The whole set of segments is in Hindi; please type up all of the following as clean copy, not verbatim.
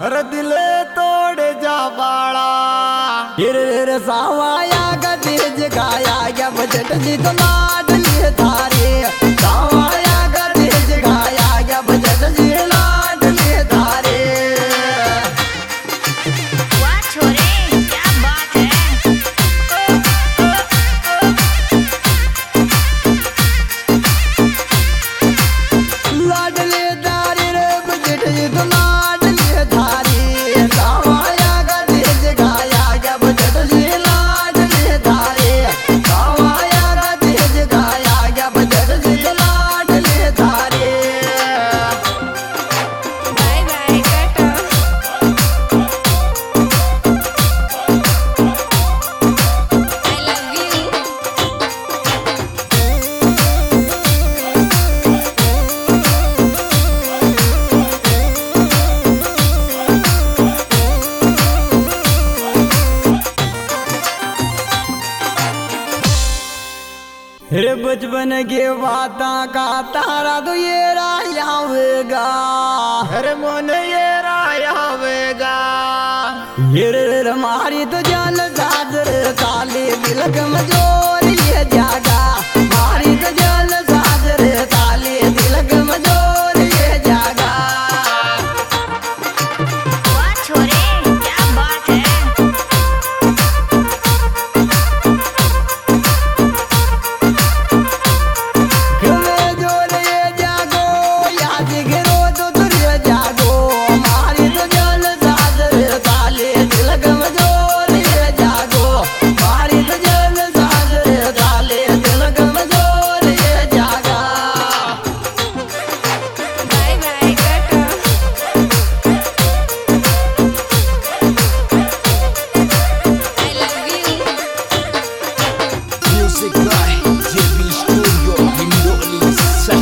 हर दिले तोड़ जा बाड़ा हिर सावाया गति जगाया क्या बजट जी तो लाड लिए थारे सावाया गति जगाया क्या बजट जी लाड लिए थारे। वाह छोरे क्या बात है। लाड लिए थारे रे बजट जी तो लाड लिए थारे सावाया गति जगाया क्या बजट जी लाड लिए थारे सावाया गति जगाया क्या बजट जी लाड लिए थारे। Bye bye ta-ta. I love you. रे बचपन के बाता का तारा तो ये रायावेगा हर मन ये रायावेगा ये रे मारी तो जान साजर काले दिलक मजोर ये जागा मारी तो जान साजर काले दिलक मजोर ये जागा। वाह छोरे क्या बात है। खिले जोर ये जागो याद गिरो तो तुर ये जागो मारी तो जान साजर काले दिलक मजोर ये जागो मारी तो जान साजर काले दिलक मजोर ये जागा। Bye bye ta-ta. I love you. Music by JB Studio Indonesia.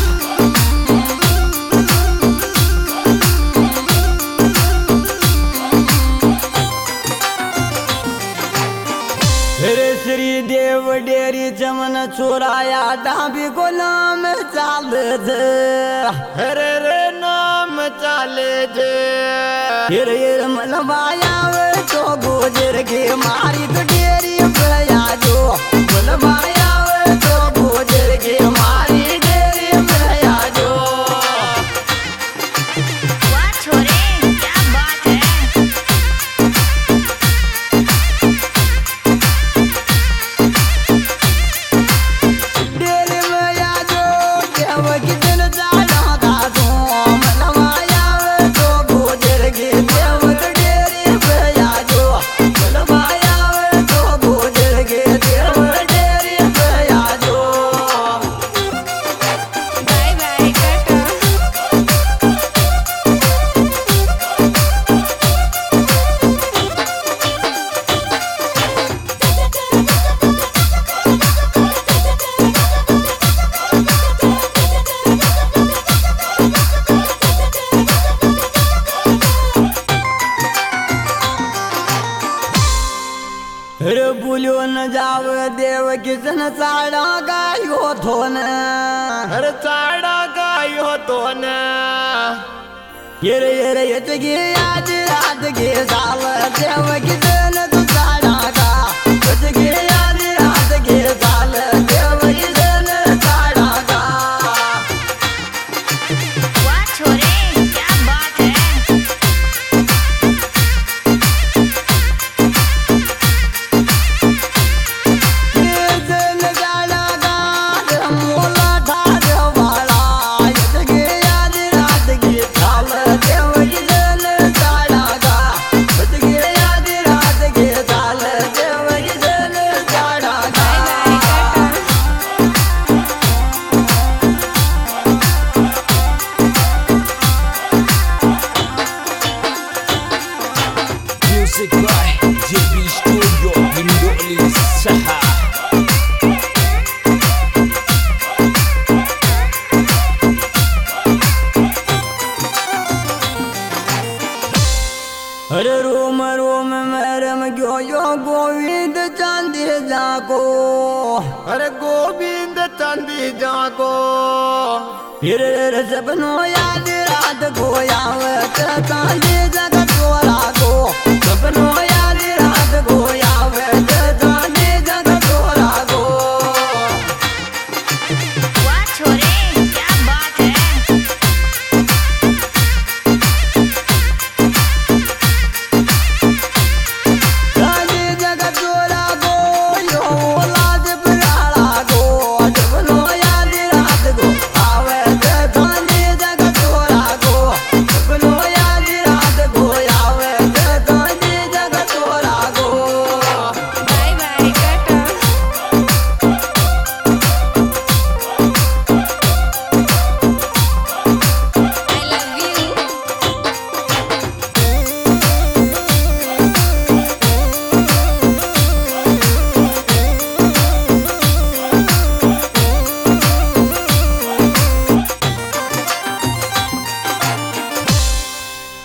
रे श्री देव डेरी चमन चोराया डाबी गुलाम चाल दे हर रे नाम चाले जे हिर मलबाया वे तो गोजर के मारी तो डेरी बया जो मलबाया वे तो गोजर के मारी डेरी बया जो। वाह छोरे क्या बात है। डेरी बया जो देव की दिन जाना था तो मलबाया वे तो गोजर के देव तो डेरी बया जो मलबाया वे तो गोजर के देव डेरी बया जो। Bye bye ta-ta. रे बुलियो न जाव देव किसन साड़ा गायो थोन हर चाड़ा गायो तो न ये यतगे आज रात के साल देव किसन तू साड़ा का यतगे आज रात के साल देव किसन साड़ा का। वाह छोरे क्या बात है। किसन साड़ा का मोला ठार वाला यतगे आज रात के साल देव किसन साड़ा का यतगे आज रात के साल देव किसन साड़ा का। Bye bye ta-ta. Music by JB Studio Indonesia. अरे रोम रोम मरम गयो यो गोविंद चांदी जाको हर गोविंद चांदी जाको फिर सपनों याद रात को आवत चांदी जगत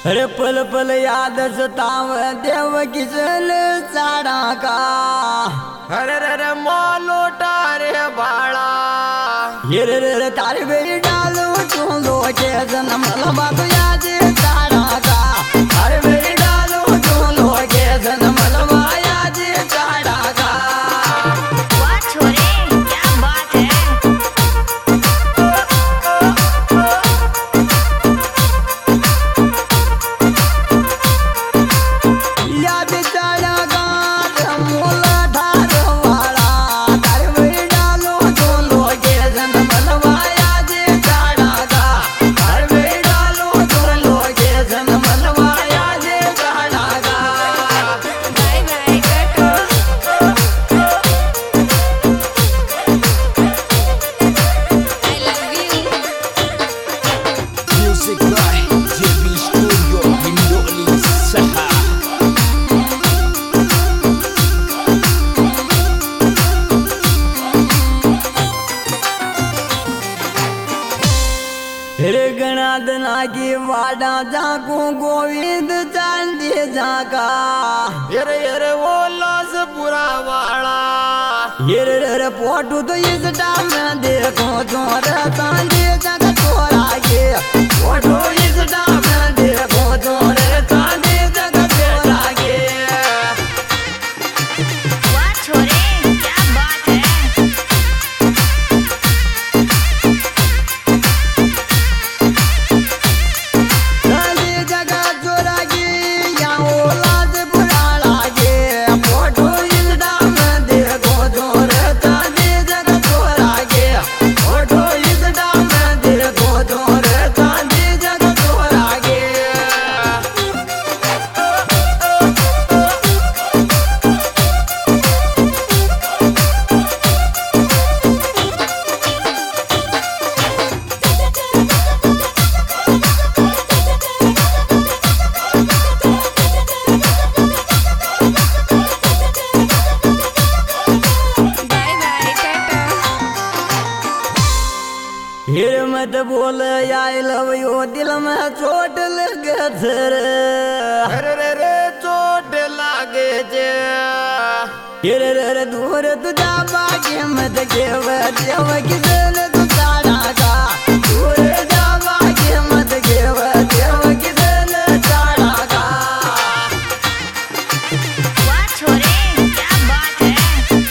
अरे पल पल याद सताव देव किशन साड़ा का अरे रे रे मोलोटा रे बाड़ा ये रे तारे बेरी डालो तू लो के जन्म लबा तो याद साड़ा का तारे बेरी डालो तू लो के जन्म लबा याद साड़ा का वाह छोरे क्या बात है। याद साड़ा का मोला धार वाला तारे बेरी डालो तू लो के जन्म लबा याद साड़ा का तारे बेरी डालो तू लो के जन्म लबा याद साड़ा का बाय बाय कटो। I love you. Music by JB Studio Hindoli Saha. रे गणादना की वाडा जाको गोविंद चांदी जाका ये वो लास बुरा वाड़ा ये रे फोटो तो इस टाइम में देखो चोर चांदी जाका चोरा के फोटो इस टाइम में देखो चोर चांदी जाका चोरा के वाह छोरे क्या बात है। चांदी जाका चोरा के या औलाद बुरा लागे फोटो इस टाइम में देखो चोर चांदी जाका चोरा के फोटो इस टाइम में देखो चोर चांदी जाका चोरा के बाय बाय कटो। हिर मत बोल आई लव यू दिल में चोट लग रे अरे रे चोट लागे जे हिर रे दूर तुझा बाकी मत केव देव किसन तू साड़ा का दूर जा बाकी मत केव देव किसन साड़ा का वाह छोरे क्या बात है।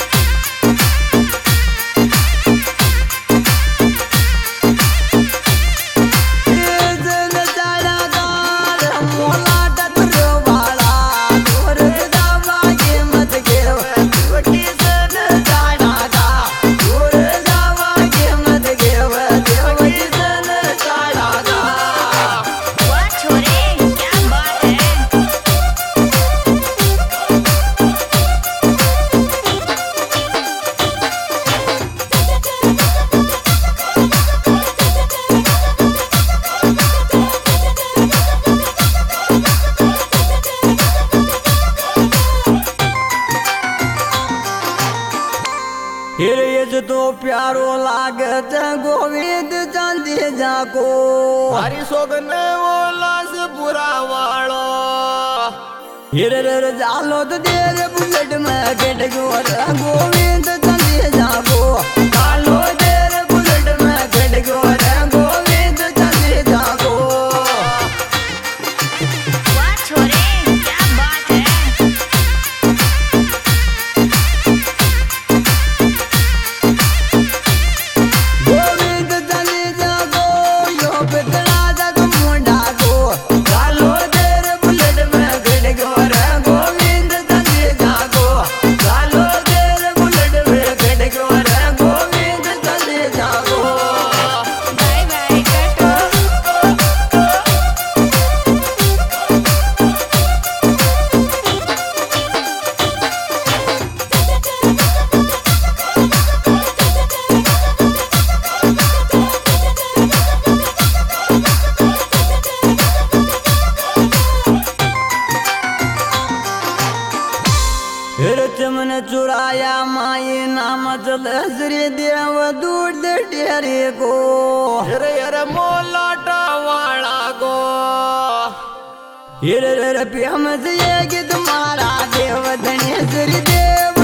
किसन साड़ा का मोला टटुर वाला दूर तुझा बाकी मत केव देव किसन साड़ा का दूर जा बाकी मत केव देव किसन साड़ा का वाह छोरे क्या बात है। हिरयज तो प्यारो लागत गोविंद चांदी जाको हरी सोगने वो लास बुरा वाड़ो हिर जालो तो देर बुलेट में गेट गोर गोविंद चांदी जाको जालो देर बुलेट में गेट गोर गोविंद चांदी जाको वाह छोरे क्या बात है। गोविंद चांदी जाको यो पितला जाक मुंडा को जालो देर बुलेट में गेट गोर गोविंद चांदी जाको जालो देर बुलेट में गेट गोर गोविंद चांदी जाको बाय बाय कटो। चमन चुराया माई नाम चल श्री देव दूध टेरे को ये मोलाटा वाड़ा गो हिर प्रेम से ये गीत मारा देव धनेश्वरी देव